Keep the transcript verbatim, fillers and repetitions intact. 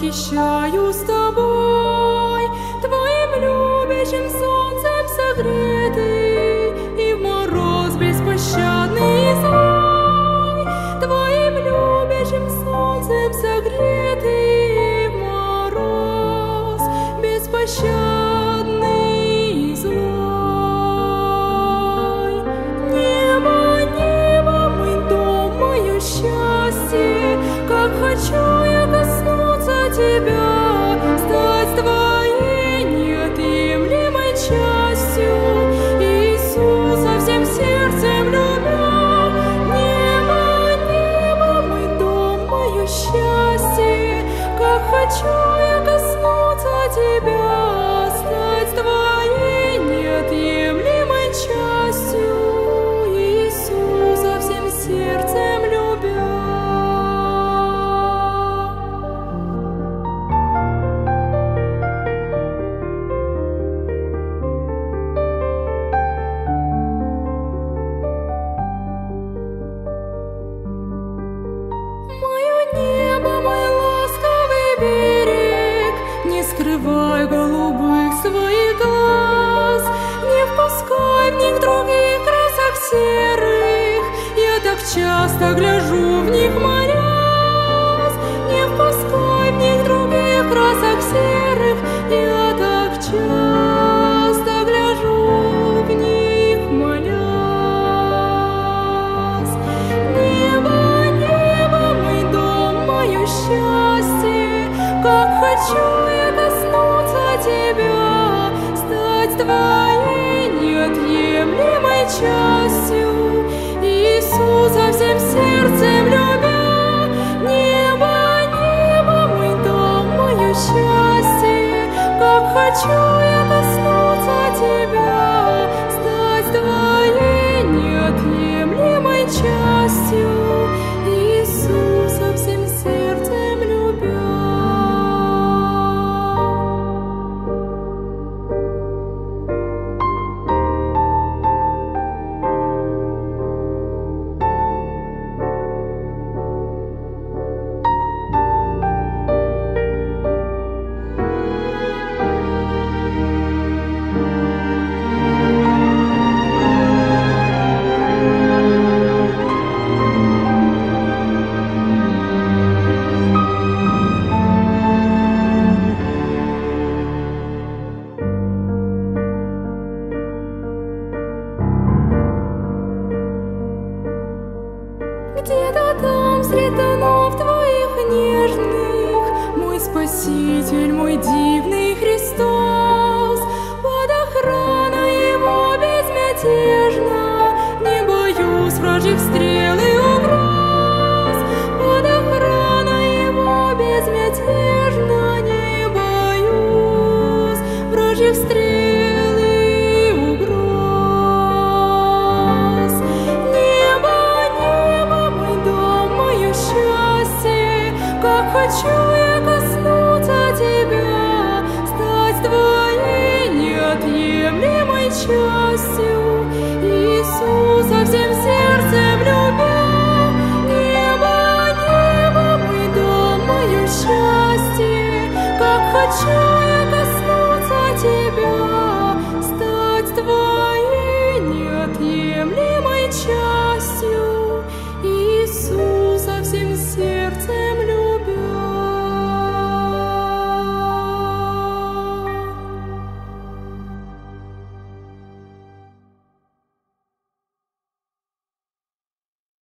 восхищаюсь Тобой, Твоим любящим солнцем согретый, и в мороз беспощадный и злой, Твоим любящим солнцем согретый, и в мороз беспощадный и злой. Небо, небо, мой дом, мое счастье, как хочу я коснуться Тебя, стать Твоей неотъемлемой частью, Иисуса всем сердцем любя. Небо, небо, мой дом, мое счастье, как хочу я коснуться Тебя, стать Твоей неотъемлемой частью, Иисуса всем сердцем любя. Небо, мой ласковый берег, не скрывай голубых своих глаз, не впускай в них других красок серых, я так часто гляжу в них молясь, не впускай в них других красок серых, я так часто гляжу в них молясь. Небо, счастье, как хочу я коснуться Тебя, стать Твоей неотъемлемой частью, Иисуса всем сердцем любя. Небо, небо, мой дом, мое счастье, как хочу я коснуться Тебя, стать Твоей неотъемлемой частью, Иисуса всем сердцем любя. Где-то там, среди тонов Твоих нежных, мой Спаситель, мой дивный Христос, под охраной Его безмятежно, не боюсь вражьих стрел и угроз. Под охраной Его безмятежно, не боюсь вражьих стрел и угроз. Небо, небо, мой дом, мое счастье, как хочу я коснуться Тебя, стать Твоей неотъемлемой частью, Иисуса всем